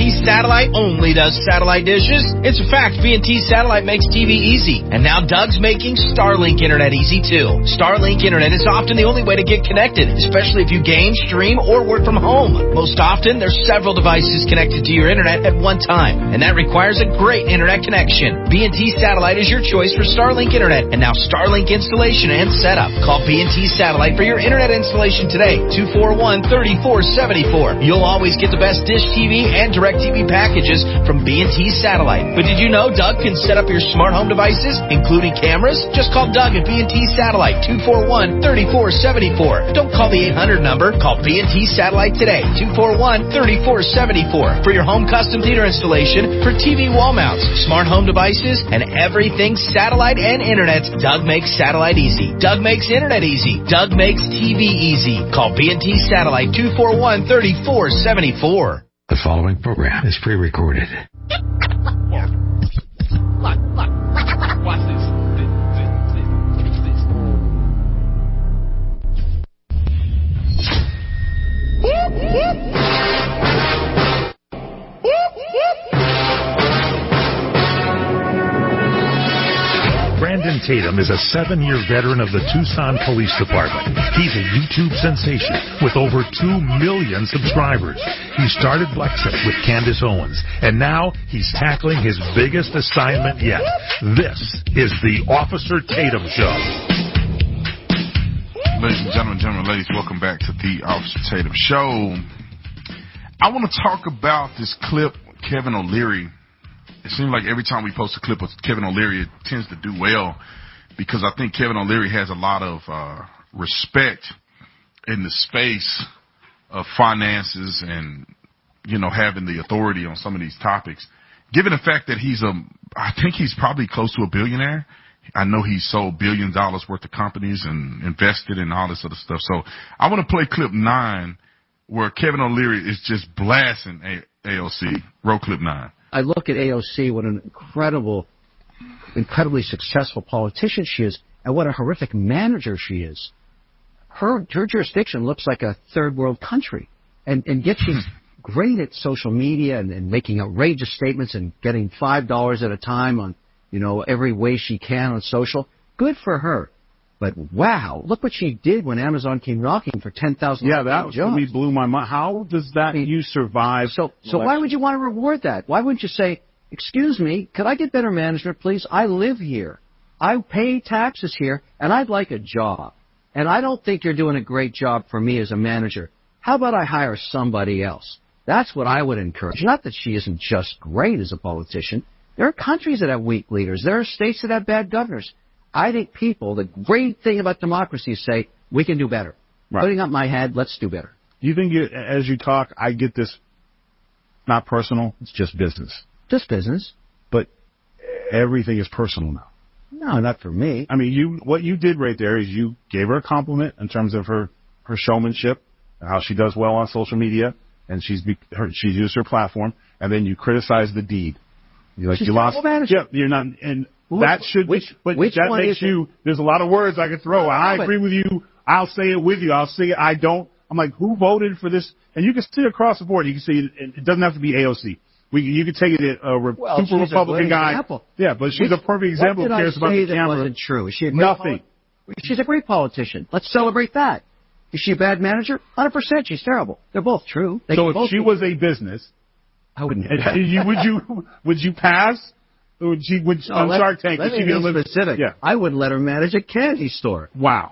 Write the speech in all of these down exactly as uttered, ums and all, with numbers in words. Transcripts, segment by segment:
T Satellite only does satellite dishes. It's a fact. B and T Satellite makes T V easy. And now Doug's making Starlink Internet easy, too. Starlink Internet is often the only way to get connected, especially if you game, stream, or work from home. Most often, there's several devices connected to your Internet at one time, and that requires a great Internet connection. B and T Satellite is your choice for Starlink Internet, and now Starlink installation and setup. Call B and T Satellite for your Internet installation today, two four one, three four seven four. You'll always get the best Dish T V and DirecTV packages from B and T Satellite. But did you know Doug can set up your smart home devices, including cameras? Just call Doug at B and T Satellite, two four one, three four seven four. Don't call the eight hundred number. Call B and T Satellite today, two four one, three four seven four, for your home custom theater installation for T V wall mounts, smart home devices, and everything satellite and internet. Doug makes satellite easy. Doug makes internet easy. Doug makes T V easy. Call B and T Satellite, two four one, three four seven four. The following program is pre-recorded. Look, look, watch this. This, this, this. Brandon Tatum is a seven-year veteran of the Tucson Police Department. He's a YouTube sensation with over two million subscribers. He started Blexit with Candace Owens, and now he's tackling his biggest assignment yet. This is the Officer Tatum Show. Ladies and gentlemen, gentlemen, ladies, welcome back to the Officer Tatum Show. I want to talk about this clip, Kevin O'Leary. It seems like every time we post a clip of Kevin O'Leary, it tends to do well because I think Kevin O'Leary has a lot of uh, respect in the space of finances and, you know, having the authority on some of these topics. Given the fact that he's a, I think he's probably close to a billionaire. I know he sold billion dollars worth of companies and invested in all this other stuff. So I want to play clip nine where Kevin O'Leary is just blasting A O C. Roll clip nine. I look at A O C, what an incredible, incredibly successful politician she is, and what a horrific manager she is. Her her jurisdiction looks like a third world country, and and yet she's great at social media and, and making outrageous statements and getting five dollars at a time on, you know, every way she can on social. Good for her. But wow, look what she did when Amazon came knocking for ten thousand. Yeah, that really blew my mind. How does that I mean, you survive? So, so why would you want to reward that? Why wouldn't you say, "Excuse me, could I get better management, please? I live here, I pay taxes here, and I'd like a job. And I don't think you're doing a great job for me as a manager. How about I hire somebody else?" That's what I would encourage. Not that she isn't just great as a politician. There are countries that have weak leaders. There are states that have bad governors. I think people, the great thing about democracy is say, we can do better. Right. Putting up my head, let's do better. Do you think, it, as you talk, I get this, not personal, it's just business? Just business. But everything is personal now. No, not for me. I mean, you what you did right there is you gave her a compliment in terms of her, her showmanship, how she does well on social media, and she's be, her, she's used her platform, and then you criticized the deed. You're like, she's you lost. Yeah, you're not, and Which, that should, which, but which that one makes is you, it? There's a lot of words I could throw. No, I but, agree with you. I'll say it with you. I'll say it. I don't. I'm like, who voted for this? And you can see it across the board. You can see it. It doesn't have to be A O C. We, you can take it a re- well, super Republican guy. Example. Yeah, but she's which, a perfect example who cares about the that camera. Wasn't true. Is she a great Nothing. Poli- she's a great politician. Let's celebrate that. Is she a bad manager? one hundred percent. She's terrible. They're both true. They so if both she be- was a business, I wouldn't. you, would you would you pass? Or would she would no, on let, Shark Tank? Let would me she be be specific. Yeah. I wouldn't let her manage a candy store. Wow.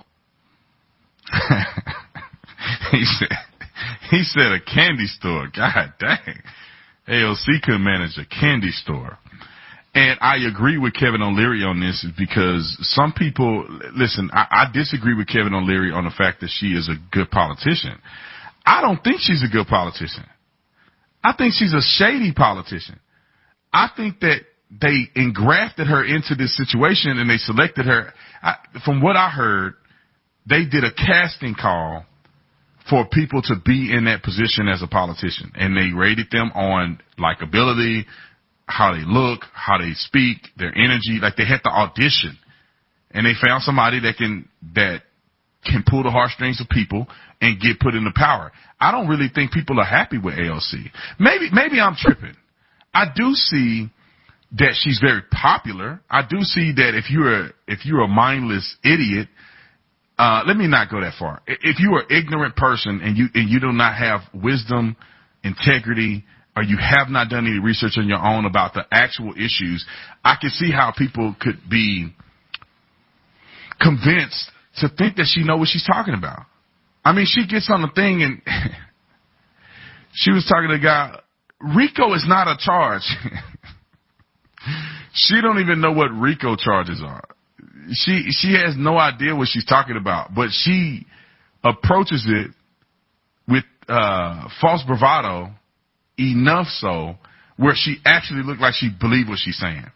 he said he said a candy store. God dang. A O C could manage a candy store. And I agree with Kevin O'Leary on this is because some people, listen, I, I disagree with Kevin O'Leary on the fact that she is a good politician. I don't think she's a good politician. I think she's a shady politician. I think that they engrafted her into this situation and they selected her. I, from what I heard, they did a casting call for people to be in that position as a politician. And they rated them on likability, how they look, how they speak, their energy. Like they had to audition. And they found somebody that can, that can pull the heartstrings of people and get put into power. I don't really think people are happy with A O C. Maybe, maybe I'm tripping. I do see that she's very popular. I do see that if you're a, if you're a mindless idiot, uh, let me not go that far. If you are an ignorant person and you, and you do not have wisdom, integrity, or you have not done any research on your own about the actual issues, I can see how people could be convinced to think that she knows what she's talking about. I mean, she gets on the thing and she was talking to the guy. RICO is not a charge. She don't even know what RICO charges are. She, she has no idea what she's talking about, but she approaches it with, uh, false bravado enough so where she actually looked like she believed what she's saying.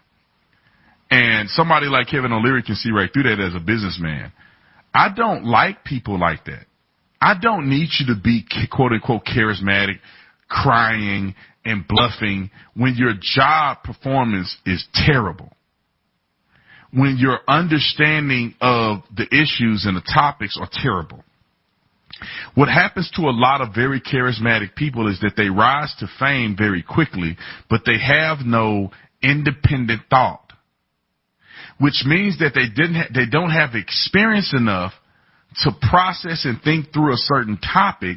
And somebody like Kevin O'Leary can see right through that as a businessman. I don't like people like that. I don't need you to be quote unquote charismatic, crying and bluffing when your job performance is terrible. When your understanding of the issues and the topics are terrible. What happens to a lot of very charismatic people is that they rise to fame very quickly, but they have no independent thought, which means that they didn't ha- they don't have experience enough to process and think through a certain topic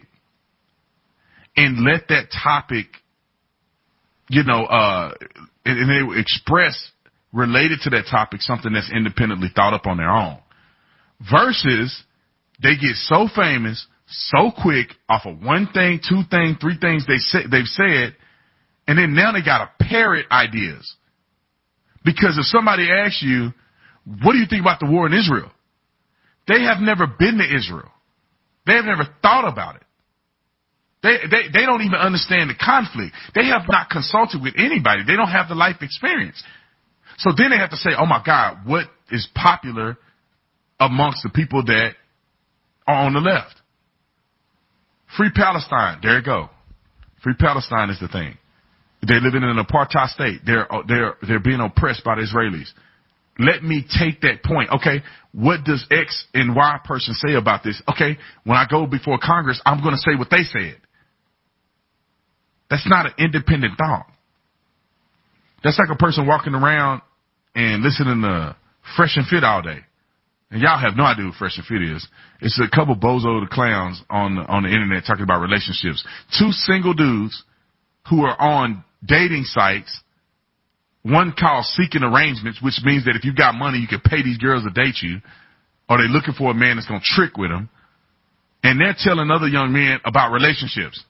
and let that topic, you know, uh, and, and they express related to that topic something that's independently thought up on their own. Versus they get so famous so quick off of one thing, two things, three things they say, they've said, and then now they got to parrot ideas. Because if somebody asks you, what do you think about the war in Israel? They have never been to Israel. They have never thought about it. They, they, they don't even understand the conflict. They have not consulted with anybody. They don't have the life experience. So then they have to say, oh my God, what is popular amongst the people that are on the left? Free Palestine. There you go. Free Palestine is the thing. They live in an apartheid state. They're, they're, they're being oppressed by the Israelis. Let me take that point. Okay, what does X and Y person say about this? Okay, when I go before Congress, I'm going to say what they said. That's not an independent thought. That's like a person walking around and listening to Fresh and Fit all day. And y'all have no idea what Fresh and Fit is. It's a couple bozo the clowns on, on the internet talking about relationships. Two single dudes who are on dating sites. One called Seeking Arrangements, which means that if you got money, you can pay these girls to date you, or they're looking for a man that's going to trick with them. And they're telling other young men about relationships.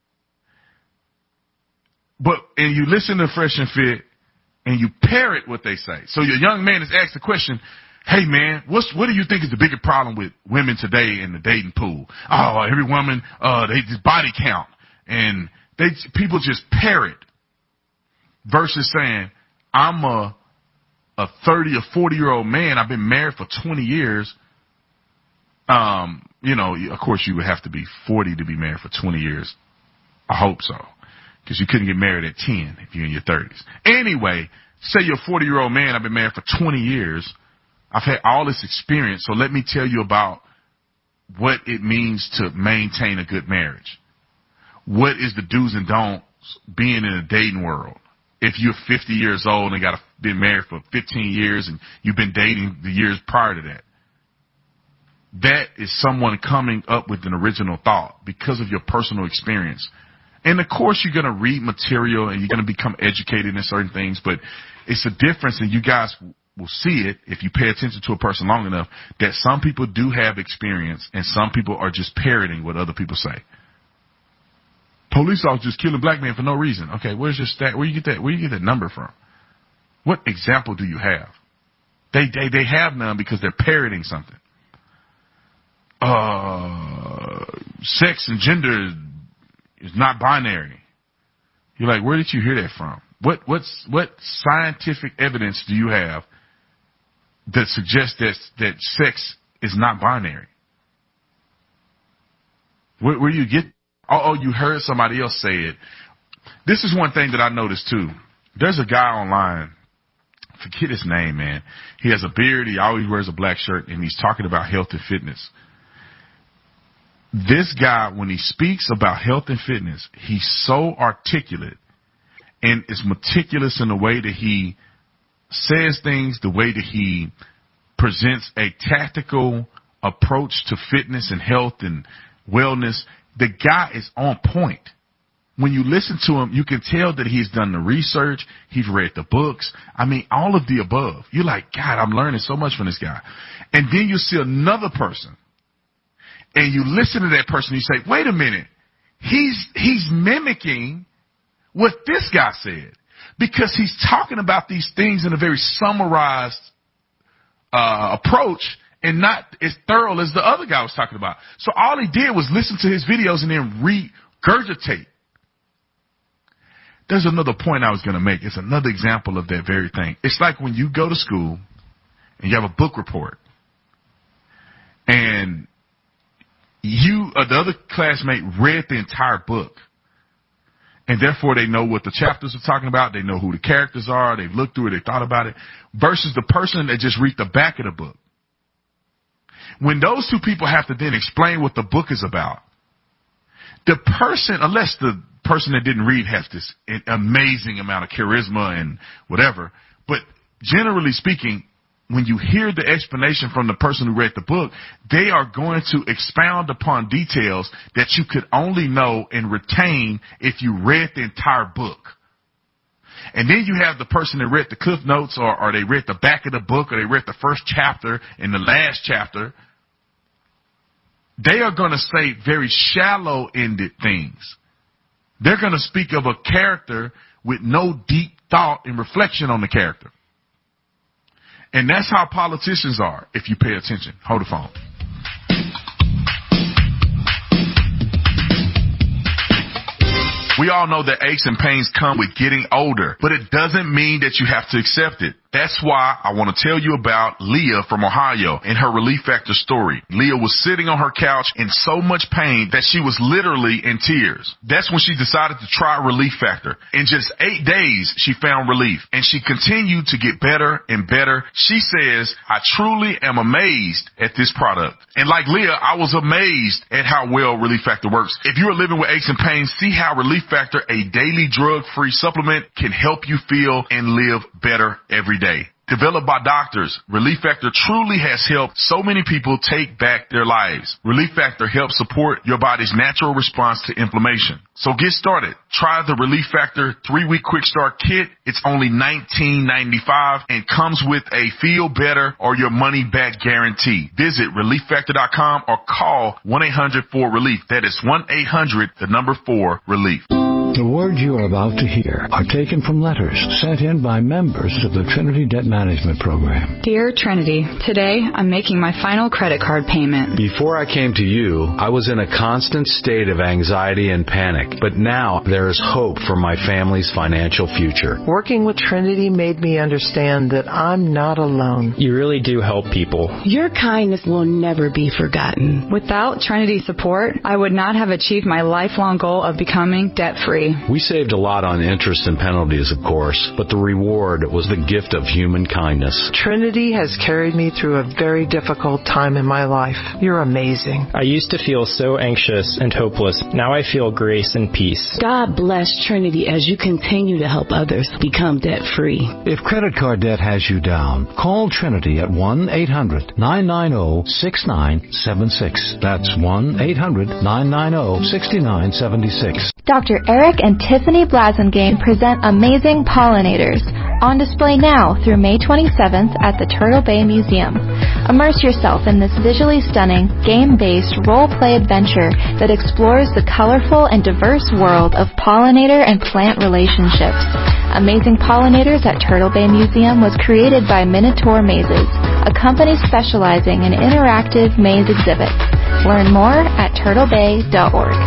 But, and you listen to Fresh and Fit, and you parrot what they say. So your young man is asked the question, hey man, what's, what do you think is the bigger problem with women today in the dating pool? Oh, every woman, uh, they just body count. And they, people just parrot versus saying, I'm a, a thirty or forty year old man. I've been married for twenty years. Um, you know, of course you would have to be forty to be married for twenty years. I hope so. Cause you couldn't get married at ten if you're in your thirties. Anyway, say you're a forty year old man. I've been married for twenty years. I've had all this experience. So let me tell you about what it means to maintain a good marriage. What is the do's and don'ts being in a dating world? If you're fifty years old and got been married for fifteen years and you've been dating the years prior to that, that is someone coming up with an original thought because of your personal experience. And of course you're going to read material and you're going to become educated in certain things, but it's a difference, and you guys will see it if you pay attention to a person long enough, that some people do have experience and some people are just parroting what other people say. Police officers killing black men for no reason. Okay, where's your stat? Where you get that? Where you get that number from? What example do you have? They they they have none because they're parroting something. Uh, sex and gender is not binary. You're like, where did you hear that from? What what's what scientific evidence do you have that suggests that that sex is not binary? Where, where you get? Oh, oh, you heard somebody else say it. This is one thing that I noticed too. There's a guy online, forget his name, man. He has a beard. He always wears a black shirt, and he's talking about health and fitness. this guy, when he speaks about health and fitness, he's so articulate and is meticulous in the way that he says things, the way that he presents a tactical approach to fitness and health and wellness. The guy is on point. When you listen to him, you can tell that he's done the research. He's read the books. I mean, all of the above. You're like, God, I'm learning so much from this guy. And then you see another person and you listen to that person. You say, wait a minute. He's, he's mimicking what this guy said, because he's talking about these things in a very summarized uh, approach and not as thorough as the other guy was talking about. So all he did was listen to his videos and then regurgitate. There's another point I was going to make. It's another example of that very thing. It's like when you go to school and you have a book report and you, uh, the other classmate read the entire book. And therefore they know what the chapters are talking about. They know who the characters are. They've looked through it. They thought about it. Versus the person that just read the back of the book. When those two people have to then explain what the book is about, the person, unless the person that didn't read has this amazing amount of charisma and whatever, but generally speaking, when you hear the explanation from the person who read the book, they are going to expound upon details that you could only know and retain if you read the entire book. And then you have the person that read the cliff notes, or, or they read the back of the book, or they read the first chapter and the last chapter. They are going to say very shallow-ended things. They're going to speak of a character with no deep thought and reflection on the character. And that's how politicians are, if you pay attention. Hold the phone. We all know that aches and pains come with getting older, but it doesn't mean that you have to accept it. That's why I want to tell you about Leah from Ohio and her Relief Factor story. Leah was sitting on her couch in so much pain that she was literally in tears. That's when she decided to try Relief Factor. In just eight days, she found relief, and she continued to get better and better. She says, I truly am amazed at this product. And like Leah, I was amazed at how well Relief Factor works. If you are living with aches and pains, see how Relief Factor, a daily drug-free supplement, can help you feel and live better every day. Developed by doctors, Relief Factor truly has helped so many people take back their lives. Relief Factor helps support your body's natural response to inflammation. So get started. Try the Relief Factor three-week quick start kit. It's only nineteen ninety-five and comes with a feel better or your money back guarantee. Visit relief factor dot com or call one eight hundred four relief. That is one eight hundred, the number four, relief. The words you are about to hear are taken from letters sent in by members of the Trinity Debt Management Program. Dear Trinity, today I'm making my final credit card payment. Before I came to you, I was in a constant state of anxiety and panic, but now there is hope for my family's financial future. Working with Trinity made me understand that I'm not alone. You really do help people. Your kindness will never be forgotten. Without Trinity support, I would not have achieved my lifelong goal of becoming debt-free. We saved a lot on interest and penalties, of course, but the reward was the gift of human kindness. Trinity has carried me through a very difficult time in my life. You're amazing. I used to feel so anxious and hopeless. Now I feel grace and peace. God bless Trinity as you continue to help others become debt-free. If credit card debt has you down, call Trinity at one eight hundred nine nine zero six nine seven six. That's one eight hundred nine nine zero six nine seven six. Doctor Eric and Tiffany Blasingame present Amazing Pollinators, on display now through May twenty-seventh at the Turtle Bay Museum. Immerse yourself in this visually stunning, game-based role-play adventure that explores the colorful and diverse world of pollinator and plant relationships. Amazing Pollinators at Turtle Bay Museum was created by Minotaur Mazes, a company specializing in interactive maze exhibits. Learn more at turtle bay dot org.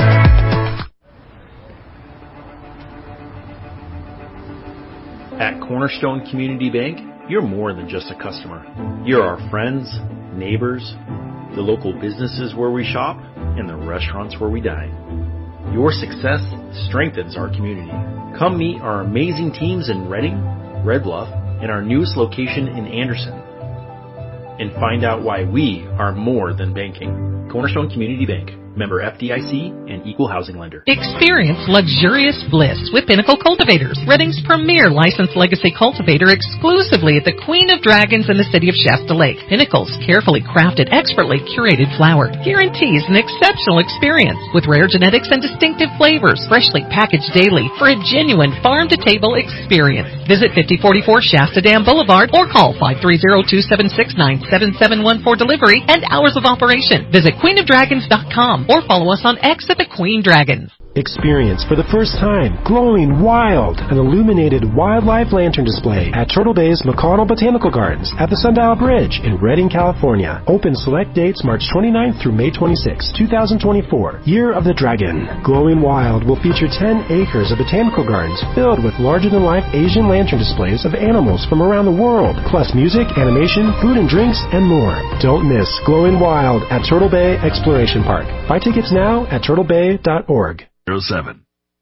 At Cornerstone Community Bank, you're more than just a customer. You're our friends, neighbors, the local businesses where we shop, and the restaurants where we dine. Your success strengthens our community. Come meet our amazing teams in Redding, Red Bluff, and our newest location in Anderson. and find out why we are more than banking. Cornerstone Community Bank. Member F D I C and Equal Housing Lender. Experience luxurious bliss with Pinnacle Cultivators, Redding's premier licensed legacy cultivator, exclusively at the Queen of Dragons in the city of Shasta Lake. Pinnacle's carefully crafted, expertly curated flower guarantees an exceptional experience with rare genetics and distinctive flavors, freshly packaged daily for a genuine farm-to-table experience. Visit fifty forty-four Shasta Dam Boulevard or call five three zero, two seven six, nine seven seven one for delivery and hours of operation. Visit queen of dragons dot com or follow us on X at the Queen Dragons. Experience for the first time Glowing Wild, an illuminated wildlife lantern display at Turtle Bay's McConnell Botanical Gardens at the Sundial Bridge in Redding, California. Open select dates March twenty-ninth through May twenty-sixth, twenty twenty-four. Year of the Dragon. Glowing Wild will feature ten acres of botanical gardens filled with larger-than-life Asian lantern displays of animals from around the world, plus music, animation, food and drinks, and more. Don't miss Glowing Wild at Turtle Bay Exploration Park. Buy tickets now at turtle bay dot org. zero seven.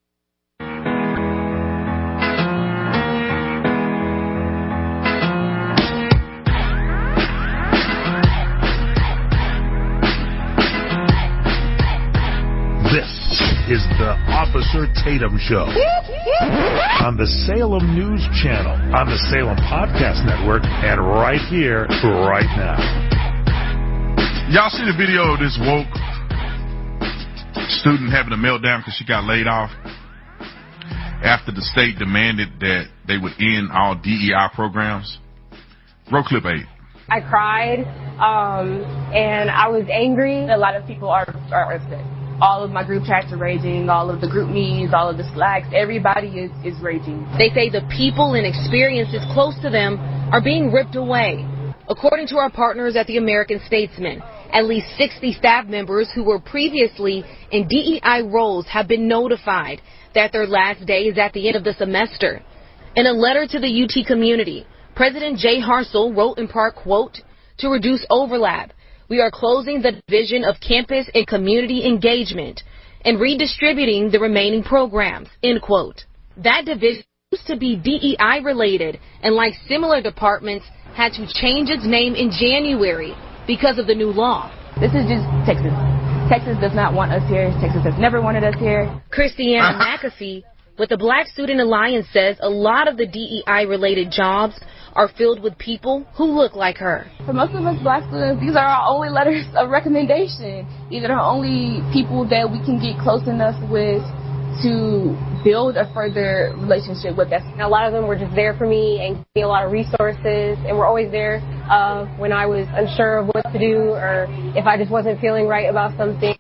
This is the Officer Tatum Show on the Salem News Channel, on the Salem Podcast Network, and right here, right now. Y'all see the video of this woke student having a meltdown because she got laid off after the state demanded that they would end all D E I programs? Roll clip eight. I cried, um, and I was angry. A lot of people are, are upset. All of my group chats are raging, all of the group me's, all of the slacks, everybody is, is raging. They say the people and experiences close to them are being ripped away. According to our partners at the American Statesman, at least sixty staff members who were previously in D E I roles have been notified that their last day is at the end of the semester. In a letter to the U T community, President Jay Harsel wrote in part, quote, "To reduce overlap, we are closing the division of campus and community engagement and redistributing the remaining programs," end quote. That division used to be D E I related and, like similar departments, had to change its name in January because of the new law. This is just Texas. Texas does not want us here. Texas has never wanted us here. Christiana McAfee with the Black Student Alliance says a lot of the D E I-related jobs are filled with people who look like her. For most of us black students, these are our only letters of recommendation. These are our only people that we can get close enough with to build a further relationship with us. And a lot of them were just there for me and gave me a lot of resources, and were always there uh, when I was unsure of what to do or if I just wasn't feeling right about something.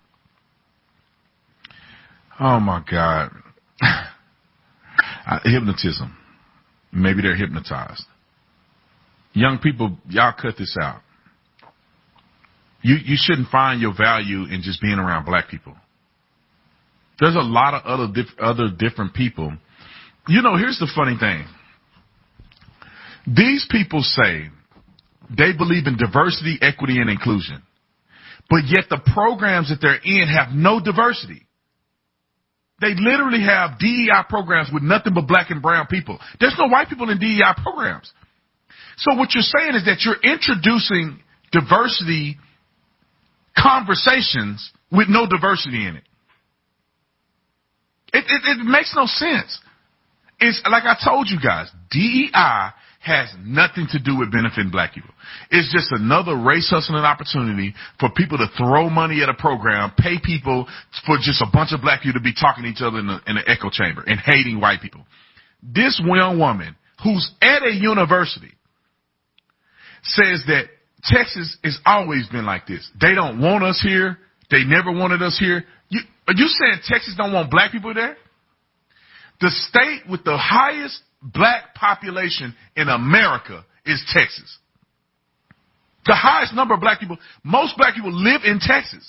Oh, my God. uh, hypnotism. Maybe they're hypnotized. Young people, y'all cut this out. You you shouldn't find your value in just being around black people. There's a lot of other diff- other different people. You know, here's the funny thing. These people say they believe in diversity, equity, and inclusion, but yet the programs that they're in have no diversity. They literally have D E I programs with nothing but black and brown people. There's no white people in D E I programs. So what you're saying is that you're introducing diversity conversations with no diversity in it. It, it, it makes no sense. It's like I told you guys, D E I has nothing to do with benefiting black people. It's just another race hustling opportunity for people to throw money at a program, pay people for just a bunch of black people to be talking to each other in, the, in an echo chamber and hating white people. This young woman who's at a university says that Texas has always been like this. They don't want us here. They never wanted us here. You, are you saying Texas don't want black people there? The state with the highest black population in America is Texas. The highest number of black people, most black people live in Texas.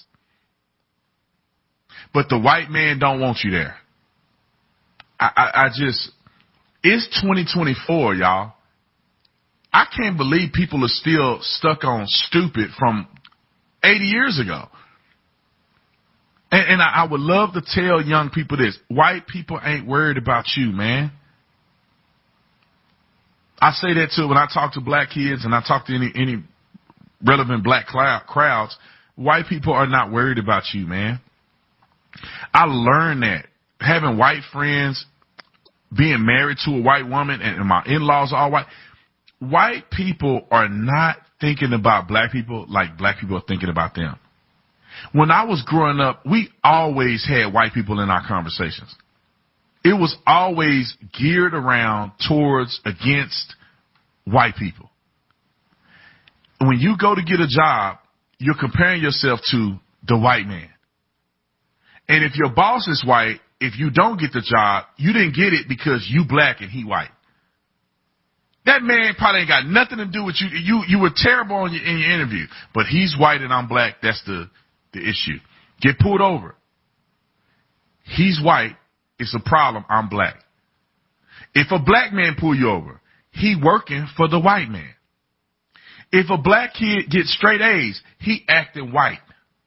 But the white man don't want you there. I, I, I just, it's twenty twenty-four, y'all. I can't believe people are still stuck on stupid from eighty years ago. And, and I, I would love to tell young people this. White people ain't worried about you, man. I say that too when I talk to black kids and I talk to any, any relevant black crowds, white people are not worried about you, man. I learned that. Having white friends, being married to a white woman, and my in-laws are all white. White people are not thinking about black people like black people are thinking about them. When I was growing up, we always had white people in our conversations. It was always geared around towards, against white people. When you go to get a job, you're comparing yourself to the white man. And if your boss is white, if you don't get the job, you didn't get it because you black and he white. That man probably ain't got nothing to do with you. You you were terrible in your, in your interview, but he's white and I'm black. That's the, the issue. Get pulled over. He's white. It's a problem. I'm black. If a black man pull you over, he working for the white man. If a black kid gets straight A's, he acting white.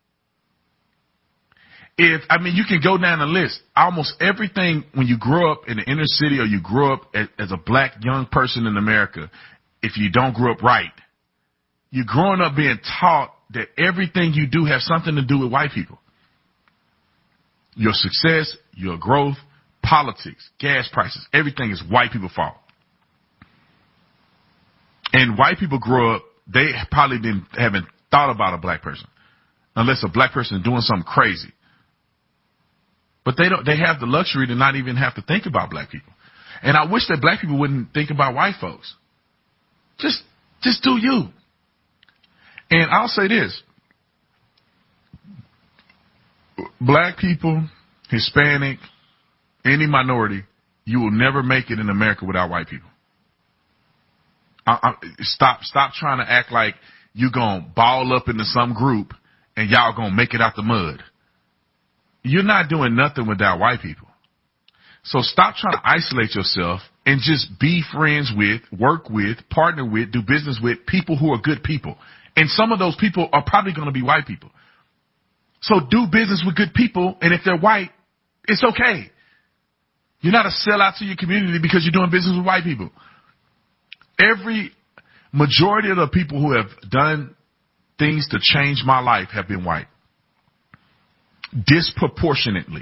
If, I mean, you can go down the list. Almost everything when you grow up in the inner city or you grow up as, as a black young person in America, if you don't grow up right, you're growing up being taught that everything you do has something to do with white people. Your success, your growth, politics, gas prices, everything is white people's fault. And white people grow up, they probably didn't, haven't thought about a black person unless a black person is doing something crazy. But they don't, they have the luxury to not even have to think about black people. And I wish that black people wouldn't think about white folks. Just, just do you. And I'll say this. Black people, Hispanic, any minority, you will never make it in America without white people. I, I, stop, stop trying to act like you're going to ball up into some group and y'all going to make it out the mud. You're not doing nothing without white people. So stop trying to isolate yourself and just be friends with, work with, partner with, do business with people who are good people. And some of those people are probably going to be white people. So do business with good people, and if they're white, it's okay. You're not a sellout to your community because you're doing business with white people. Every majority of the people who have done things to change my life have been white. Disproportionately.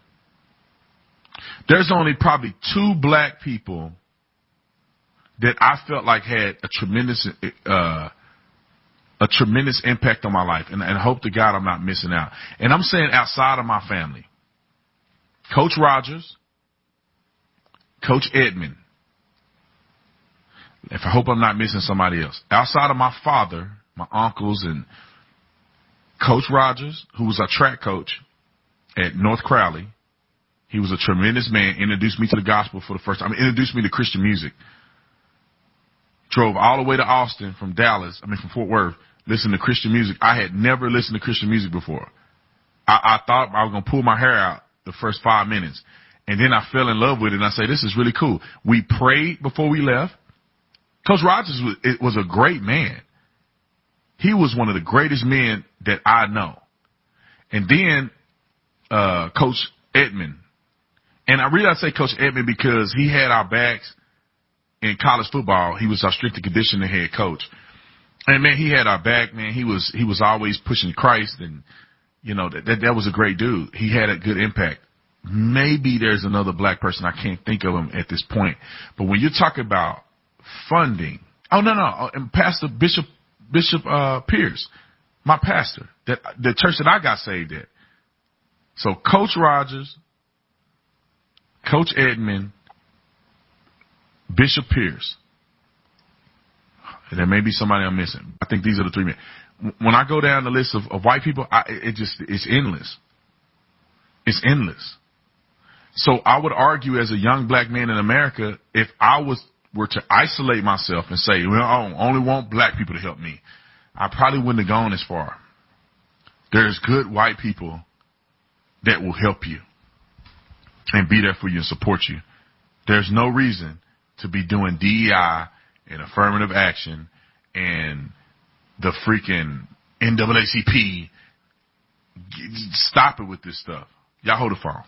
There's only probably two black people that I felt like had a tremendous, uh, a tremendous impact on my life. And, and I hope to God I'm not missing out. And I'm saying outside of my family. Coach Rogers, Coach Edmond. If I hope I'm not missing somebody else. Outside of my father, my uncles, and Coach Rogers, who was our track coach at North Crowley. He was a tremendous man, introduced me to the gospel for the first time, I mean, introduced me to Christian music. Drove all the way to Austin from Dallas, I mean from Fort Worth, listened to Christian music. I had never listened to Christian music before. I, I thought I was going to pull my hair out the first five minutes. And then I fell in love with it, and I say, this is really cool. We prayed before we left. Coach Rogers was, it was a great man. He was one of the greatest men that I know. And then uh Coach Edmond. And I really I say Coach Edmond because he had our backs in college football. He was our strength and conditioning head coach. And man, he had our back, man. He was he was always pushing Christ, and you know, that that, that was a great dude. He had a good impact. Maybe there's another black person, I can't think of him at this point. But when you talk about funding, oh no, no, and Pastor Bishop Bishop uh, Pierce, my pastor, that the church that I got saved at. So Coach Rogers, Coach Edmond, Bishop Pierce. And there may be somebody I'm missing. I think these are the three men. When I go down the list of, of white people, I, it just, it's endless. It's endless. So I would argue as a young black man in America, if I was were to isolate myself and say, well, I only want black people to help me, I probably wouldn't have gone as far. There's good white people that will help you and be there for you and support you. There's no reason to be doing D E I and affirmative action and the freaking N double A C P. Stop it with this stuff. Y'all hold the phone.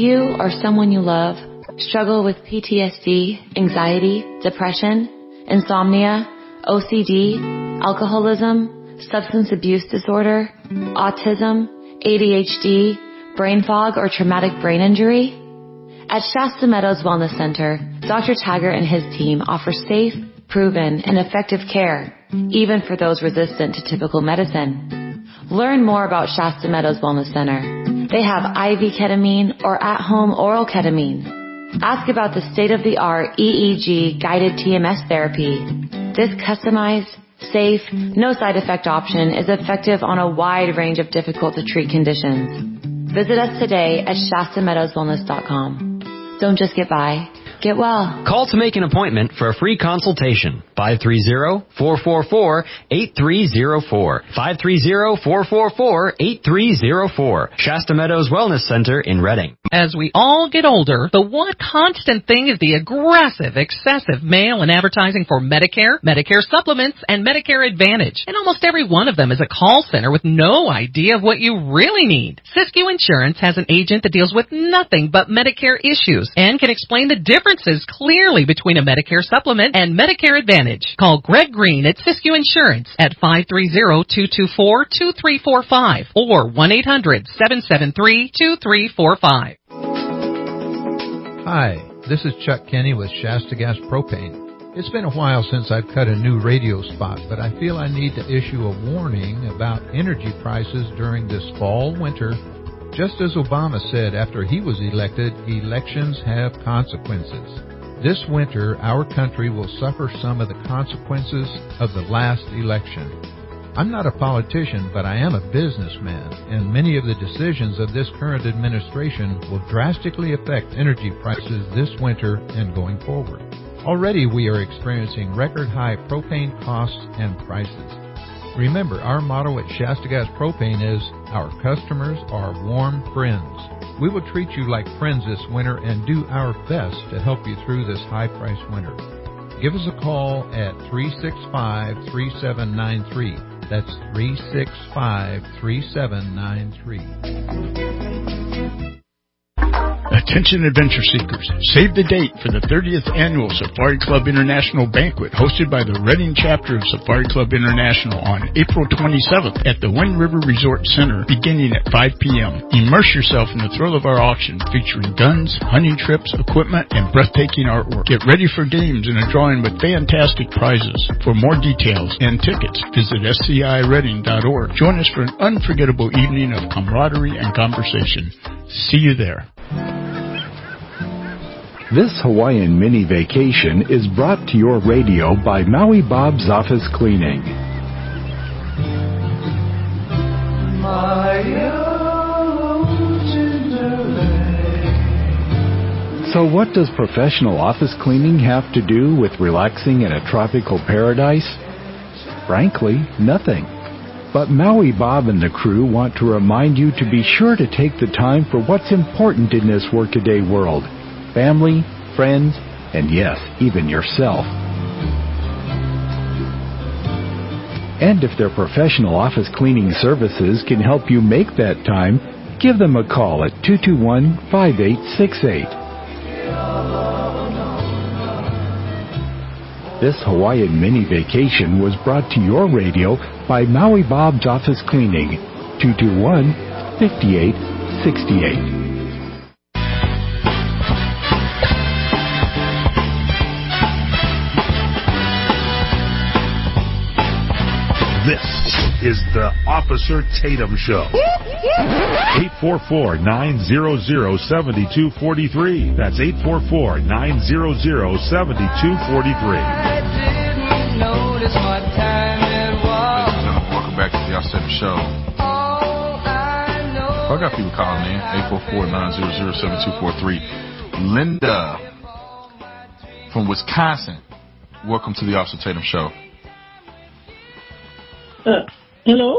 you or someone you love struggle with P T S D, anxiety, depression, insomnia, O C D, alcoholism, substance abuse disorder, autism, A D H D, brain fog, or traumatic brain injury? At Shasta Meadows Wellness Center, Doctor Taggart and his team offer safe, proven, and effective care, even for those resistant to typical medicine. Learn more about Shasta Meadows Wellness Center. They have I V ketamine or at-home oral ketamine. Ask about the state-of-the-art E E G guided T M S therapy. This customized, safe, no side effect option is effective on a wide range of difficult to treat conditions. Visit us today at Shasta Meadows Wellness dot com. Don't just get by. Get well. Call to make an appointment for a free consultation. five three zero, four four four, eight three zero four. five three zero, four four four, eight three zero four. Shasta Meadows Wellness Center in Reading. As we all get older, the one constant thing is the aggressive, excessive mail and advertising for Medicare, Medicare supplements, and Medicare Advantage. And almost every one of them is a call center with no idea of what you really need. Siskiyou Insurance has an agent that deals with nothing but Medicare issues and can explain the differences clearly between a Medicare supplement and Medicare Advantage. Call Greg Green at Siskiyou Insurance at five three zero, two two four, two three four five or one eight hundred, seven seven three, two three four five. Hi, this is Chuck Kenny with Shasta Gas Propane. It's been a while since I've cut a new radio spot, but I feel I need to issue a warning about energy prices during this fall, winter. Just as Obama said after he was elected, elections have consequences. This winter, our country will suffer some of the consequences of the last election. I'm not a politician, but I am a businessman, and many of the decisions of this current administration will drastically affect energy prices this winter and going forward. Already we are experiencing record high propane costs and prices. Remember, our motto at Shasta Gas Propane is, our customers are warm friends. We will treat you like friends this winter and do our best to help you through this high-priced winter. Give us a call at three six five, three seven nine three. That's three six five, three seven nine three. Attention adventure seekers, save the date for the thirtieth Annual Safari Club International Banquet hosted by the Reading chapter of Safari Club International on April twenty-seventh at the Wind River Resort Center beginning at five p.m. Immerse yourself in the thrill of our auction featuring guns, hunting trips, equipment, and breathtaking artwork. Get ready for games and a drawing with fantastic prizes. For more details and tickets, visit S C I reading dot org. Join us for an unforgettable evening of camaraderie and conversation. See you there. This Hawaiian mini vacation is brought to your radio by Maui Bob's Office Cleaning. So what does professional office cleaning have to do with relaxing in a tropical paradise? Frankly, nothing. But Maui Bob and the crew want to remind you to be sure to take the time for what's important in this workaday world. Family, friends, and yes, even yourself. And if their professional office cleaning services can help you make that time, give them a call at two two one, five eight six eight. This Hawaiian mini vacation was brought to your radio by Maui Bob's Office Cleaning, two two one, five eight six eight. This is the Officer Tatum Show. eight four four, nine zero zero, seven two four three. That's eight four four, nine zero zero, seven two four three. Welcome back to the Officer Tatum Show. I got people calling in. eight four four, nine zero zero, seven two four three. Linda from Wisconsin. Welcome to the Officer Tatum Show. Uh, hello?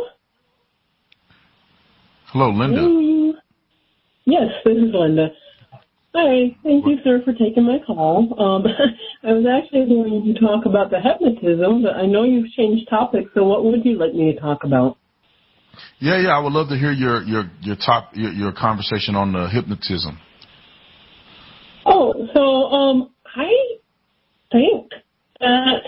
Hello, Linda. Um, yes, this is Linda. Hi, thank you, sir, for taking my call. Um, I was actually going to talk about the hypnotism, but I know you've changed topics, so what would you like me to talk about? Yeah, yeah, I would love to hear your your your top your, your conversation on the hypnotism. Oh, so um, I think that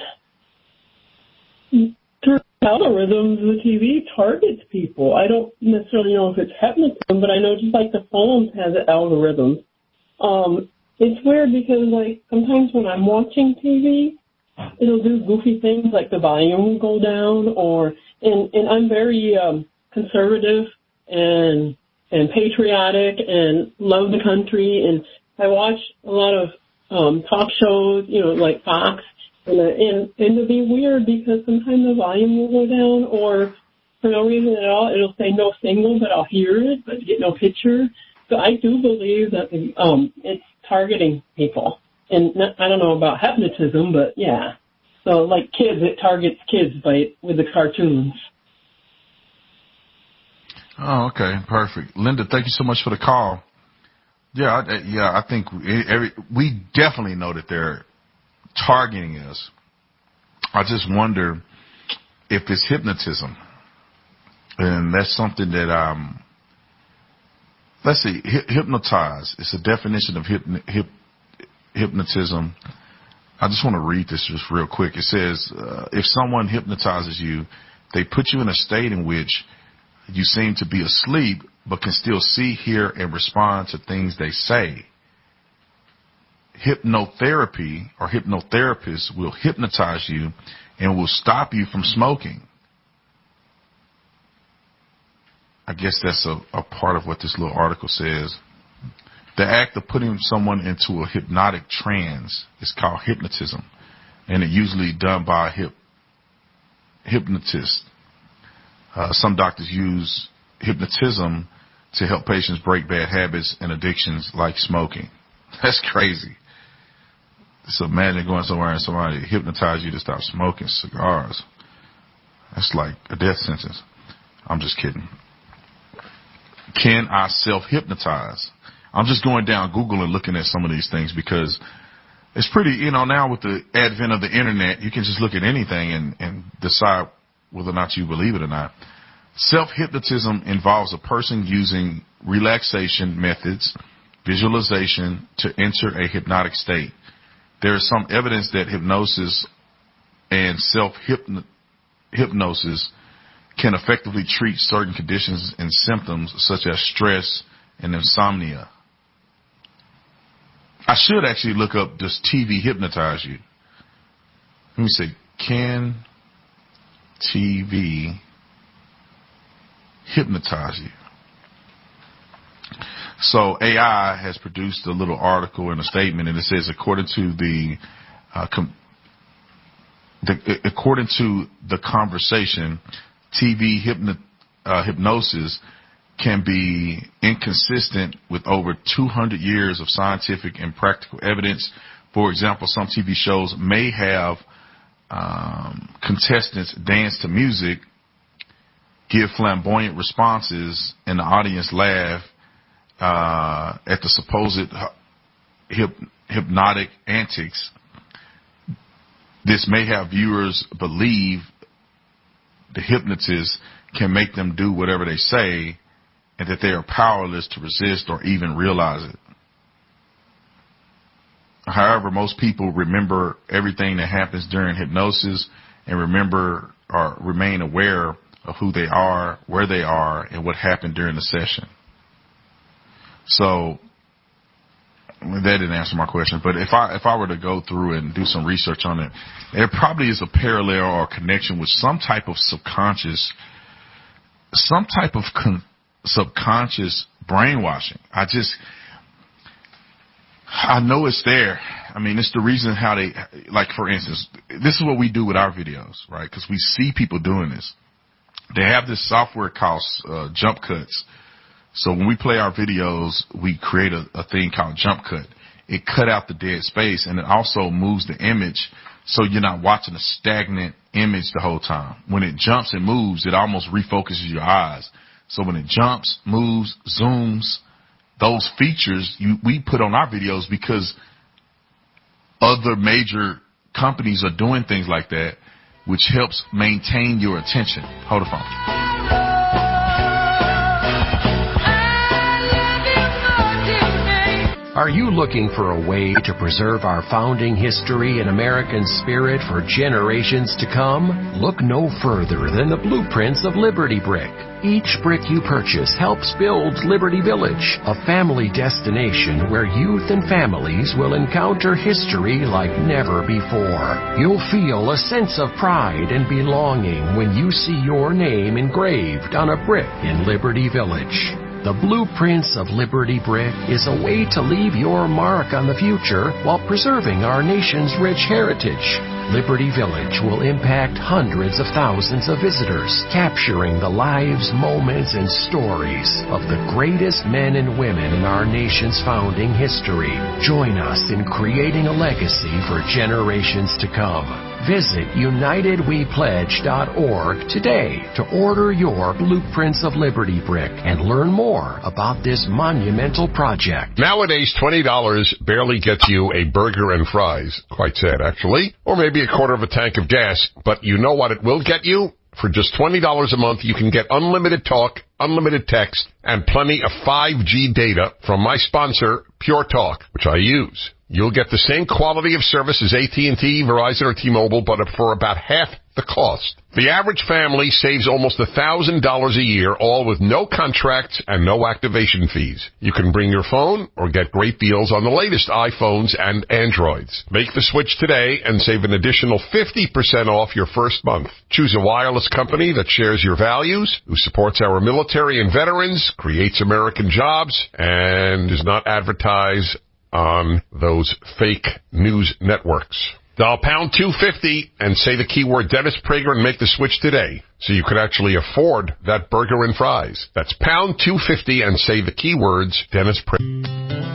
through algorithms, the T V targets people. I don't necessarily know if it's hypnotism, but I know just like the phone has algorithms. Um, it's weird because like sometimes when I'm watching T V, it'll do goofy things like the volume will go down, or and and I'm very um, conservative and and patriotic and love the country, and I watch a lot of um, talk shows, you know, like Fox, and, and and it'll be weird because sometimes the volume will go down, or for no reason at all, it'll say no signal, but I'll hear it, but get no picture. So I do believe that um, it's targeting people. And not, I don't know about hypnotism, but yeah. So like kids, it targets kids by with the cartoons. Oh, okay, perfect. Linda, thank you so much for the call. Yeah, I, yeah, I think we, every, we definitely know that they're targeting us. I just wonder if it's hypnotism, and that's something that um. Let's see, hypnotize. It's a definition of hypn- hip, hypnotism. I just want to read this just real quick. It says, uh, if someone hypnotizes you, they put you in a state in which you seem to be asleep, but can still see, hear, and respond to things they say. Hypnotherapy or hypnotherapists will hypnotize you and will stop you from smoking. I guess that's a, a part of what this little article says. The act of putting someone into a hypnotic trance is called hypnotism, and it's usually done by a hip, hypnotist. Uh, some doctors use hypnotism to help patients break bad habits and addictions like smoking. That's crazy. So imagine going somewhere and somebody hypnotize you to stop smoking cigars. That's like a death sentence. I'm just kidding. Can I self-hypnotize? I'm just going down Google and looking at some of these things because it's pretty, you know, now with the advent of the internet, you can just look at anything and, and decide whether or not you believe it or not. Self-hypnotism involves a person using relaxation methods, visualization to enter a hypnotic state. There is some evidence that hypnosis and self-hypnosis can effectively treat certain conditions and symptoms such as stress and insomnia. I should actually look up, does T V hypnotize you? Let me see. Can T V hypnotize you? So A I has produced a little article and a statement, and it says according to the, uh, com- the according to the conversation, T V hypno- uh, hypnosis can be inconsistent with over two hundred years of scientific and practical evidence. For example, some T V shows may have um, contestants dance to music, give flamboyant responses, and the audience laugh uh, at the supposed hyp- hypnotic antics. This may have viewers believe the hypnotist can make them do whatever they say and that they are powerless to resist or even realize it. However, most people remember everything that happens during hypnosis and remember or remain aware of who they are, where they are, and what happened during the session. So that didn't answer my question, but if I if I were to go through and do some research on it, there probably is a parallel or connection with some type of subconscious, some type of con- subconscious brainwashing. I just, I know it's there. I mean, it's the reason how they, like for instance, this is what we do with our videos, right? Because we see people doing this. They have this software called uh, Jump Cuts. So when we play our videos, we create a, a thing called Jump Cut. It cut out the dead space, and it also moves the image so you're not watching a stagnant image the whole time. When it jumps and moves, it almost refocuses your eyes. So when it jumps, moves, zooms, those features you, we put on our videos because other major companies are doing things like that, which helps maintain your attention. Hold the phone. Are you looking for a way to preserve our founding history and American spirit for generations to come? Look no further than the blueprints of Liberty Brick. Each brick you purchase helps build Liberty Village, a family destination where youth and families will encounter history like never before. You'll feel a sense of pride and belonging when you see your name engraved on a brick in Liberty Village. The Blueprints of Liberty Brick is a way to leave your mark on the future while preserving our nation's rich heritage. Liberty Village will impact hundreds of thousands of visitors, capturing the lives, moments, and stories of the greatest men and women in our nation's founding history. Join us in creating a legacy for generations to come. Visit united we pledge dot org today to order your Blueprints of Liberty Brick and learn more about this monumental project. Nowadays, twenty dollars barely gets you a burger and fries. Quite sad, actually. Or maybe a quarter of a tank of gas. But you know what it will get you? For just twenty dollars a month, you can get unlimited talk, unlimited text, and plenty of five G data from my sponsor, Pure Talk, which I use. You'll get the same quality of service as A T and T, Verizon, or T-Mobile, but for about half the cost. The average family saves almost one thousand dollars a year, all with no contracts and no activation fees. You can bring your phone or get great deals on the latest iPhones and Androids. Make the switch today and save an additional fifty percent off your first month. Choose a wireless company that shares your values, who supports our military and veterans, creates American jobs, and does not advertise on those fake news networks. Dial pound two fifty and say the keyword Dennis Prager and make the switch today so you could actually afford that burger and fries. That's pound two fifty and say the keywords Dennis Prager.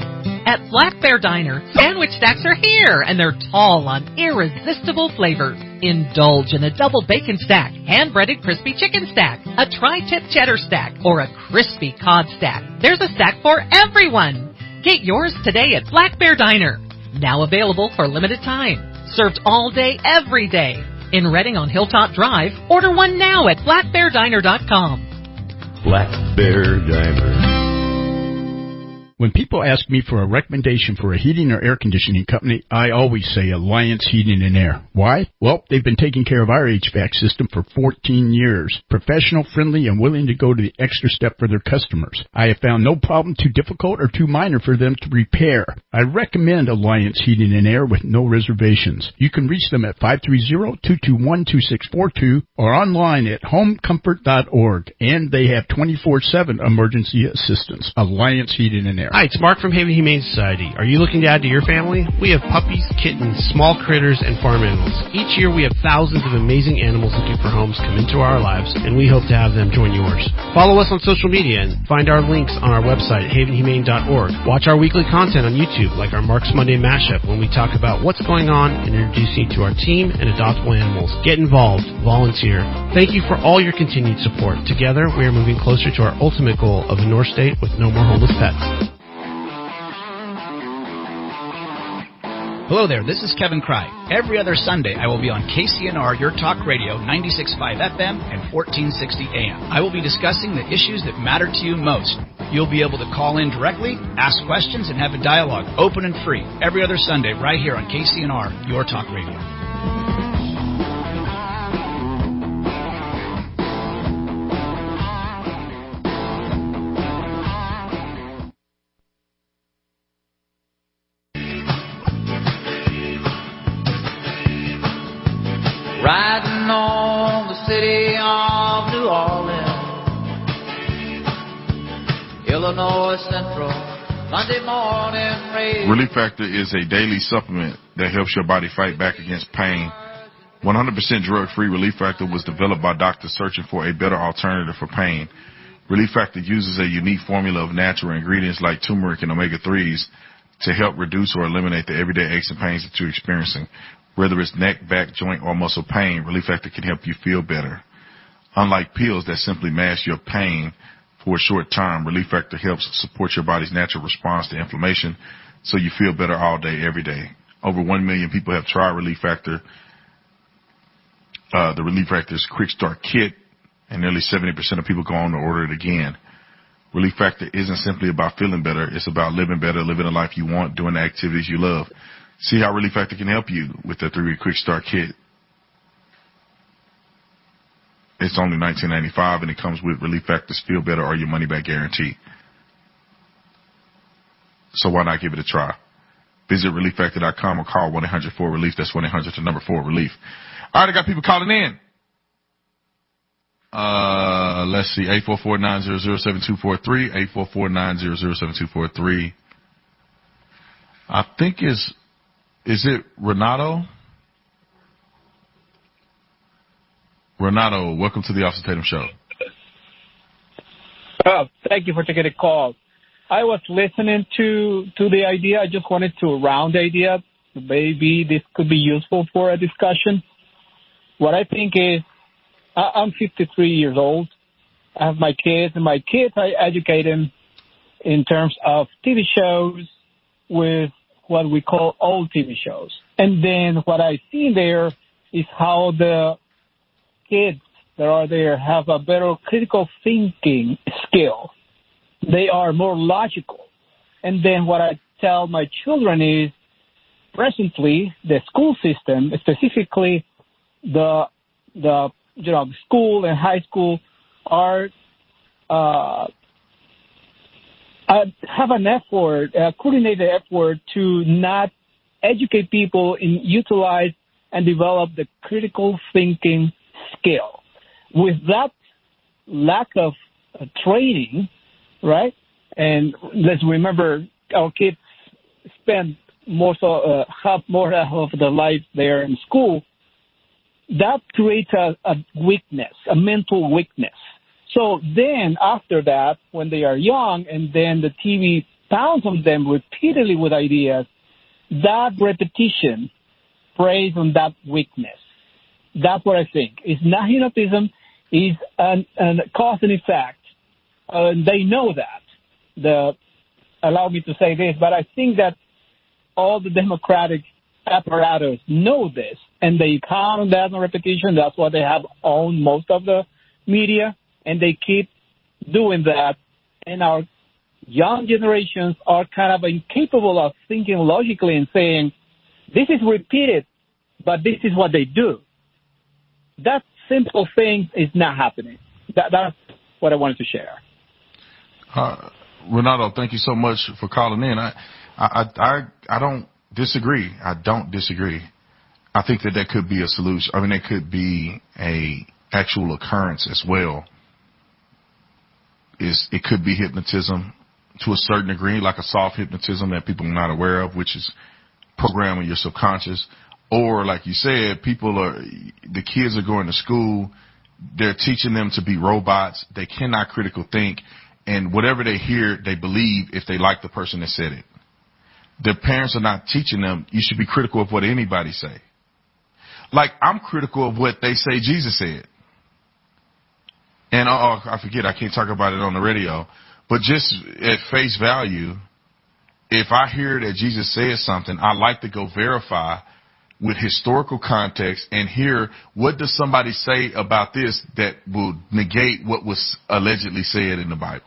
At Black Bear Diner, sandwich stacks are here, and they're tall on irresistible flavors. Indulge in a double bacon stack, hand-breaded crispy chicken stack, a tri-tip cheddar stack, or a crispy cod stack. There's a stack for everyone. Get yours today at Black Bear Diner. Now available for limited time. Served all day, every day. In Reading on Hilltop Drive, order one now at black bear diner dot com. Black Bear Diner. When people ask me for a recommendation for a heating or air conditioning company, I always say Alliance Heating and Air. Why? Well, they've been taking care of our H V A C system for fourteen years. Professional, friendly, and willing to go to the extra step for their customers. I have found no problem too difficult or too minor for them to repair. I recommend Alliance Heating and Air with no reservations. You can reach them at five three zero, two two one, two six four two or online at home comfort dot org. And they have twenty-four seven emergency assistance. Alliance Heating and Air. Hi, it's Mark from Haven Humane Society. Are you looking to add to your family? We have puppies, kittens, small critters, and farm animals. Each year we have thousands of amazing animals looking for homes come into our lives, and we hope to have them join yours. Follow us on social media and find our links on our website, haven humane dot org. Watch our weekly content on YouTube, like our Mark's Monday Mashup, when we talk about what's going on and introduce you to our team and adoptable animals. Get involved. Volunteer. Thank you for all your continued support. Together, we are moving closer to our ultimate goal of a North State with no more homeless pets. Hello there, this is Kevin Cry. Every other Sunday, I will be on K C N R, Your Talk Radio, ninety-six point five F M and fourteen sixty A M. I will be discussing the issues that matter to you most. You'll be able to call in directly, ask questions, and have a dialogue, open and free, every other Sunday right here on K C N R, Your Talk Radio. Riding on the city of New Orleans, Illinois Central, Monday morning race. Relief Factor is a daily supplement that helps your body fight back against pain. one hundred percent drug-free Relief Factor was developed by doctors searching for a better alternative for pain. Relief Factor uses a unique formula of natural ingredients like turmeric and omega threes to help reduce or eliminate the everyday aches and pains that you're experiencing. Whether it's neck, back, joint, or muscle pain, Relief Factor can help you feel better. Unlike pills that simply mask your pain for a short time, Relief Factor helps support your body's natural response to inflammation so you feel better all day, every day. Over one million people have tried Relief Factor, uh, the Relief Factor's Quick Start Kit, and nearly seventy percent of people go on to order it again. Relief Factor isn't simply about feeling better. It's about living better, living the life you want, doing the activities you love. See how Relief Factor can help you with the three-week quick start kit. It's only nineteen ninety-five dollars, and it comes with Relief Factor's Feel Better or Your Money Back Guarantee. So why not give it a try? Visit relief factor dot com or call one eight hundred four relief. That's one eight hundred to number four relief. All right, I got people calling in. Uh, let's see, eight four four, nine zero zero, seven two four three, eight four four, nine zero zero, seven two four three. I think is, is it Renato? Renato, welcome to the Officer Tatum Show. Oh, thank you for taking the call. I was listening to, to the idea. I just wanted to round the idea. Maybe this could be useful for a discussion. What I think is, I'm fifty-three years old. I have my kids, and my kids, I educate them in terms of T V shows with what we call old T V shows. And then what I see there is how the kids that are there have a better critical thinking skill. They are more logical. And then what I tell my children is, presently, the school system, specifically the the you know school and high school, are uh, have an effort, a coordinated effort to not educate people and utilize and develop the critical thinking skill. With that lack of uh, training, right? And let's remember, our kids spend most of, uh, half more of their life there in school. That creates a, a weakness, a mental weakness. So then after that, when they are young and then the T V pounds on them repeatedly with ideas, that repetition preys on that weakness. That's what I think. It's not hypnotism. It's an, an cause and effect. Uh, they know that. The, allow me to say this, but I think that all the Democratic apparatus know this, and they count on that on repetition. That's why they have owned most of the media, and they keep doing that. And our young generations are kind of incapable of thinking logically and saying, this is repeated, but this is what they do. That simple thing is not happening. That, that's what I wanted to share. Uh, Renato, thank you so much for calling in. I, I, I, I don't disagree. I don't disagree. I think that that could be a solution. I mean, it could be a actual occurrence as well. Is it could be hypnotism to a certain degree, like a soft hypnotism that people are not aware of, which is programming your subconscious. Or, like you said, people are, the kids are going to school. They're teaching them to be robots. They cannot critical think. And whatever they hear, they believe if they like the person that said it. Their parents are not teaching them, you should be critical of what anybody say. Like, I'm critical of what they say Jesus said. And, oh, I forget, I can't talk about it on the radio. But just at face value, if I hear that Jesus said something, I like to go verify with historical context and hear what does somebody say about this that will negate what was allegedly said in the Bible.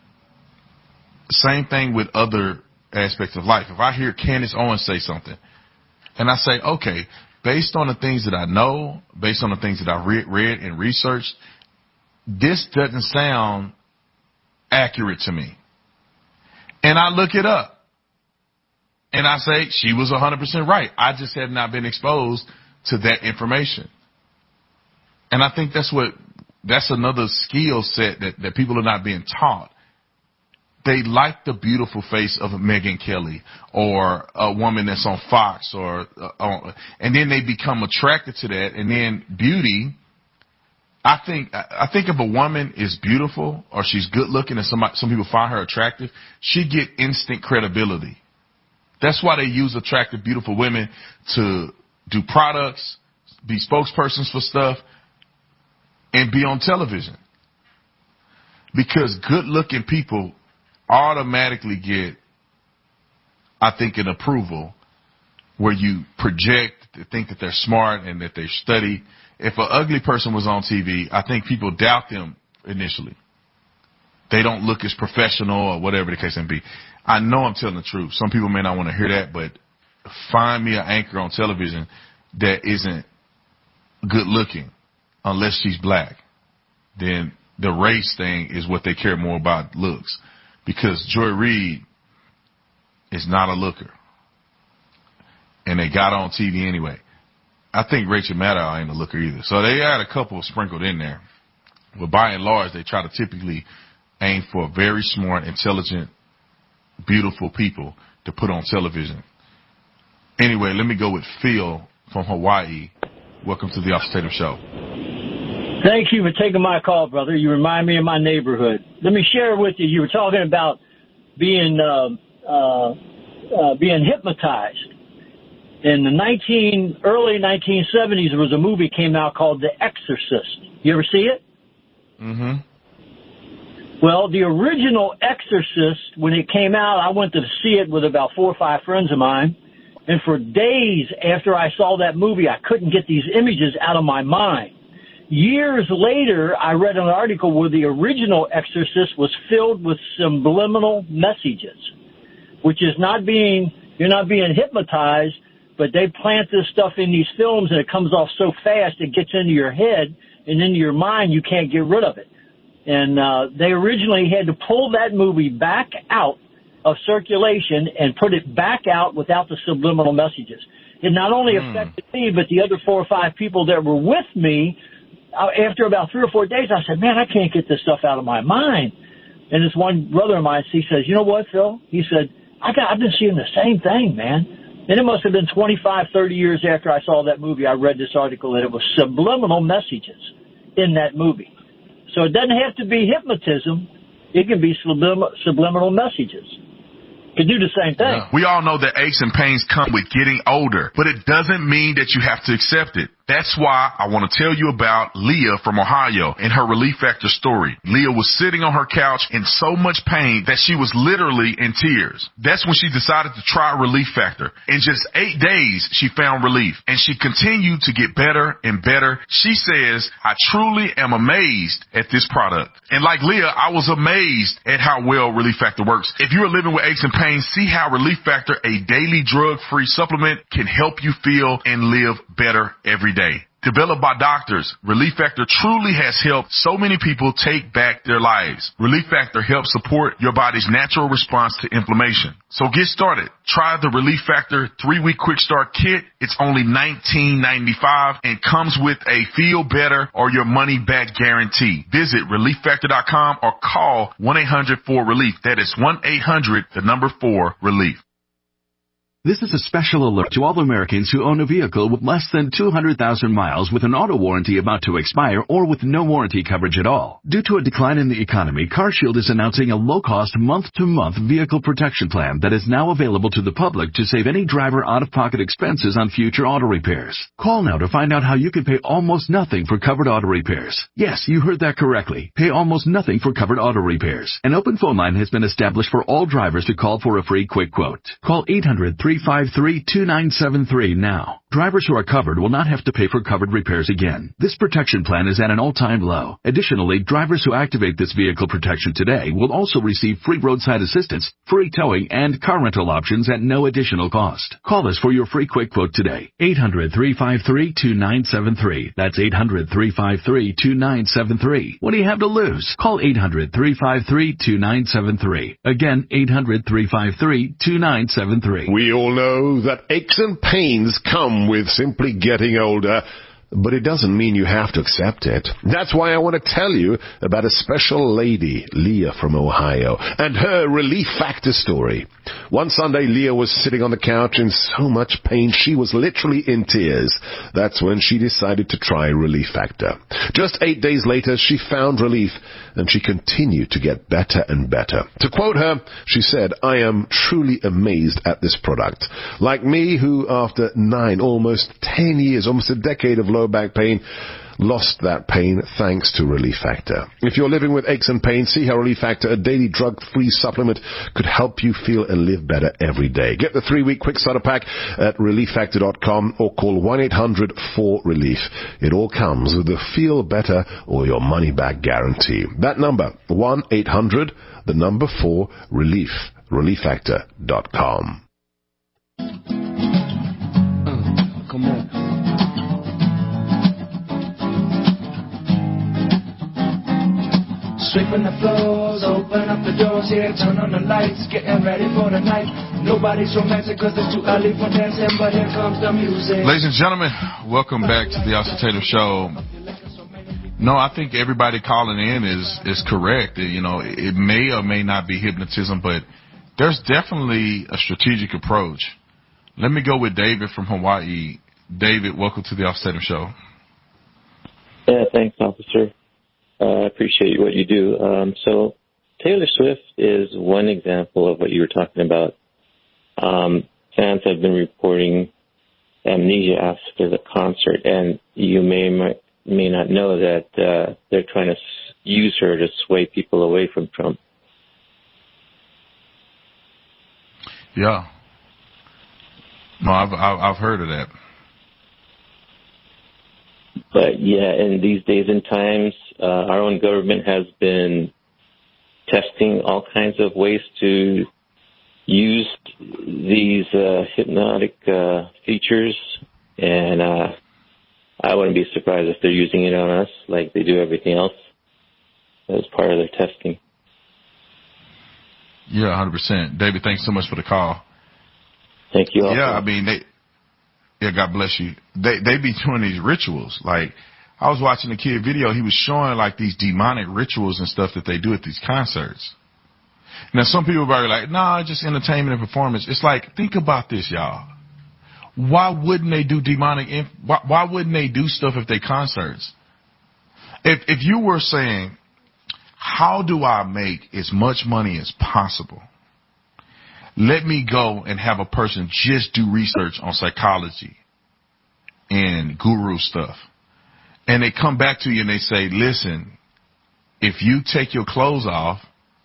Same thing with other aspects of life. If I hear Candace Owens say something and I say, okay, based on the things that I know, based on the things that I read, read and researched, this doesn't sound accurate to me. And I look it up. And I say, she was one hundred percent right. I just have not been exposed to that information. And I think that's what, that's another skill set that, that people are not being taught. They like the beautiful face of Megyn Kelly or a woman that's on Fox or, uh, and then they become attracted to that. And then beauty, I think, I think if a woman is beautiful or she's good looking and somebody, some people find her attractive, she get instant credibility. That's why they use attractive, beautiful women to do products, be spokespersons for stuff, and be on television. Because good-looking people automatically get, I think, an approval where you project to think that they're smart and that they study. If an ugly person was on T V, I think people doubt them initially. they don't look as professional or whatever the case may be. I know I'm telling the truth. Some people may not want to hear that, but find me an anchor on television that isn't good looking unless she's black. Then the race thing is what they care more about, looks. Because Joy Reid is not a looker. And they got on T V anyway. I think Rachel Maddow ain't a looker either. So they had a couple sprinkled in there. But by and large, they try to typically aim for very smart, intelligent, beautiful people to put on television. Anyway, let me go with Phil from Hawaii. Welcome to the Officer Tatum Show. Thank you for taking my call, brother. You remind me of my neighborhood. Let me share with you. You were talking about being uh, uh, uh, being hypnotized. In the nineteen early nineteen seventies, there was a movie came out called The Exorcist. You ever see it? Mm-hmm. Well, the original Exorcist, when it came out, I went to see it with about four or five friends of mine. And for days after I saw that movie, I couldn't get these images out of my mind. Years later, I read an article where the original Exorcist was filled with subliminal messages, which is not being, you're not being hypnotized, but they plant this stuff in these films and it comes off so fast it gets into your head and into your mind, you can't get rid of it. And uh, they originally had to pull that movie back out of circulation and put it back out without the subliminal messages. It not only mm. affected me, but the other four or five people that were with me. Uh, after about three or four days, I said, man, I can't get this stuff out of my mind. And this one brother of mine, he says, you know what, Phil? He said, I got, I've been seeing the same thing, man. And it must have been twenty-five, thirty years after I saw that movie, I read this article that it was subliminal messages in that movie. So it doesn't have to be hypnotism. It can be sublim- subliminal messages. Can do the same thing. Yeah. We all know that aches and pains come with getting older, but it doesn't mean that you have to accept it. That's why I want to tell you about Leah from Ohio and her Relief Factor story. Leah was sitting on her couch in so much pain that she was literally in tears. That's when she decided to try Relief Factor. In just eight days, she found relief, and she continued to get better and better. She says, I truly am amazed at this product. And like Leah, I was amazed at how well Relief Factor works. If you are living with aches and pains, see how Relief Factor, a daily drug-free supplement, can help you feel and live better every day. Developed by doctors, Relief Factor truly has helped so many people take back their lives. Relief Factor helps support your body's natural response to inflammation. So get started. Try the Relief Factor three-week quick start kit. It's only nineteen ninety-five and comes with a feel better or your money back guarantee. Visit relief factor dot com or call one eight hundred four relief. That is one eight hundred, the number four, relief. This is a special alert to all Americans who own a vehicle with less than two hundred thousand miles with an auto warranty about to expire or with no warranty coverage at all. Due to a decline in the economy, CarShield is announcing a low-cost month-to-month vehicle protection plan that is now available to the public to save any driver out-of-pocket expenses on future auto repairs. Call now to find out how you can pay almost nothing for covered auto repairs. Yes, you heard that correctly. Pay almost nothing for covered auto repairs. An open phone line has been established for all drivers to call for a free quick quote. Call eight hundred, three five three, two nine seven three now. Drivers who are covered will not have to pay for covered repairs again. This protection plan is at an all-time low. Additionally, drivers who activate this vehicle protection today will also receive free roadside assistance, free towing, and car rental options at no additional cost. Call us for your free quick quote today. eight hundred, three five three, two nine seven three. That's eight hundred, three five three, two nine seven three. What do you have to lose? Call eight hundred, three five three, two nine seven three. Again, eight hundred, three five three, two nine seven three. We all know that aches and pains come with simply getting older, but it doesn't mean you have to accept it. That's why I want to tell you about a special lady, Leah from Ohio, and her Relief Factor story. One Sunday, Leah was sitting on the couch in so much pain she was literally in tears. That's when she decided to try Relief Factor. Just eight days later, she found relief, and she continued to get better and better. To quote her, she said, I am truly amazed at this product. Like me, who after nine, almost ten years, almost a decade of low low back pain, lost that pain thanks to Relief Factor. If you're living with aches and pains, see how Relief Factor, a daily drug-free supplement, could help you feel and live better every day. Get the three-week quick starter pack at relief factor dot com or call one eight hundred four relief. It all comes with the feel better or your money back guarantee. That number, one eight hundred, the number four, relief, relief factor dot com. Uh, come on. Sweeping the floors, open up the doors, yeah, turn on the lights, getting ready for the night. Nobody's romantic cause it's too early for dancing, but here comes the music. Ladies and gentlemen, welcome back to the Austin Taylor Show. No, I think everybody calling in is, is correct. You know, it may or may not be hypnotism, but there's definitely a strategic approach. Let me go with David from Hawaii. David, welcome to the Austin Taylor Show. Yeah, thanks, officer. I uh, appreciate what you do. Um, so Taylor Swift is one example of what you were talking about. Um, fans have been reporting amnesia after the concert, and you may may not know that uh, they're trying to use her to sway people away from Trump. Yeah. No, I've I've heard of that. But, yeah, in these days and times, uh, our own government has been testing all kinds of ways to use these uh, hypnotic uh, features, and uh, I wouldn't be surprised if they're using it on us like they do everything else as part of their testing. Yeah, one hundred percent. David, thanks so much for the call. Thank you. Also. Yeah, I mean, they... Yeah, God bless you. They they be doing these rituals. Like, I was watching a kid video. He was showing, like, these demonic rituals and stuff that they do at these concerts. Now, some people are probably like, nah, just entertainment and performance. It's like, think about this, y'all. Why wouldn't they do demonic? Inf- why, why wouldn't they do stuff if they concerts? If if you were saying, how do I make as much money as possible? Let me go and have a person just do research on psychology and guru stuff. And they come back to you and they say, listen, if you take your clothes off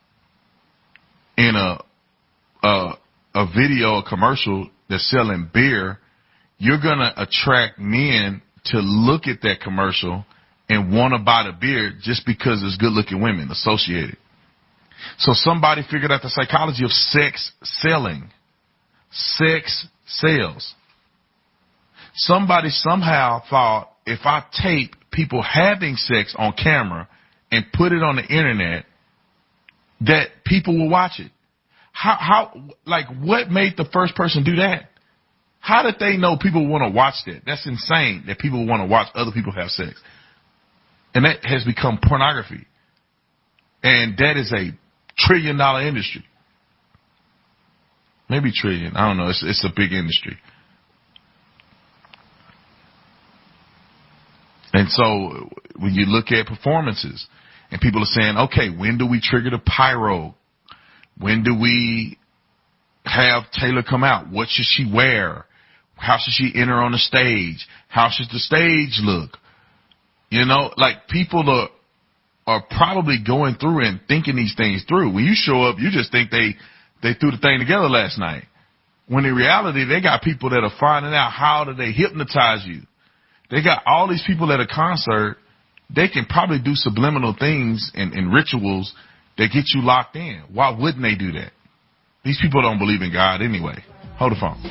in a, a, a video, a commercial that's selling beer, you're going to attract men to look at that commercial and want to buy the beer just because there's good looking women associated. So somebody figured out the psychology of sex selling. Sex sales. Somebody somehow thought, if I tape people having sex on camera and put it on the internet, that people will watch it. How, how, like, what made the first person do that? How did they know people want to watch that? That's insane that people want to watch other people have sex. And that has become pornography. And that is a trillion dollar industry. Maybe trillion. I don't know. It's, it's a big industry. And so when you look at performances and people are saying, okay, when do we trigger the pyro? When do we have Taylor come out? What should she wear? How should she enter on the stage? How should the stage look? You know, like people are, are probably going through and thinking these things through. When you show up, you just think they, they threw the thing together last night. When in reality, they got people that are finding out how do they hypnotize you. They got all these people at a concert. They can probably do subliminal things and, and rituals that get you locked in. Why wouldn't they do that? These people don't believe in God anyway. Hold the phone.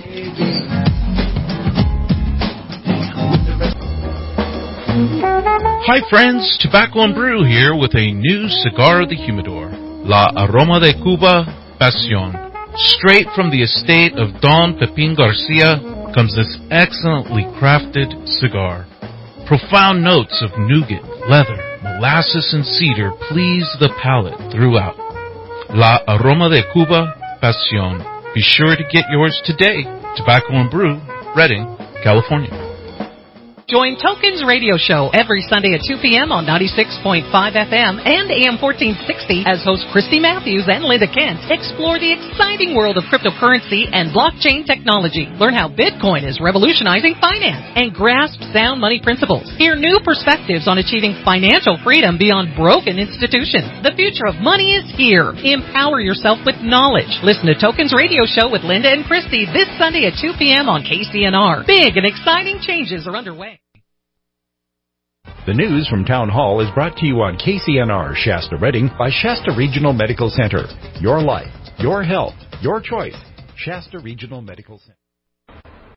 Hi friends, Tobacco and Brew here with a new cigar of the humidor, La Aroma de Cuba Pasión. Straight from the estate of Don Pepin Garcia comes this excellently crafted cigar. Profound notes of nougat, leather, molasses, and cedar please the palate throughout. La Aroma de Cuba Pasión. Be sure to get yours today. Tobacco and Brew, Redding, California. Join Tokens Radio Show every Sunday at two p.m. on ninety-six point five F M and A M fourteen sixty as hosts Christy Matthews and Linda Kent explore the exciting world of cryptocurrency and blockchain technology. Learn how Bitcoin is revolutionizing finance and grasp sound money principles. Hear new perspectives on achieving financial freedom beyond broken institutions. The future of money is here. Empower yourself with knowledge. Listen to Tokens Radio Show with Linda and Christy this Sunday at two p.m. on K C N R. Big and exciting changes are underway. The news from Town Hall is brought to you on K C N R Shasta Redding by Shasta Regional Medical Center. Your life, your health, your choice. Shasta Regional Medical Center.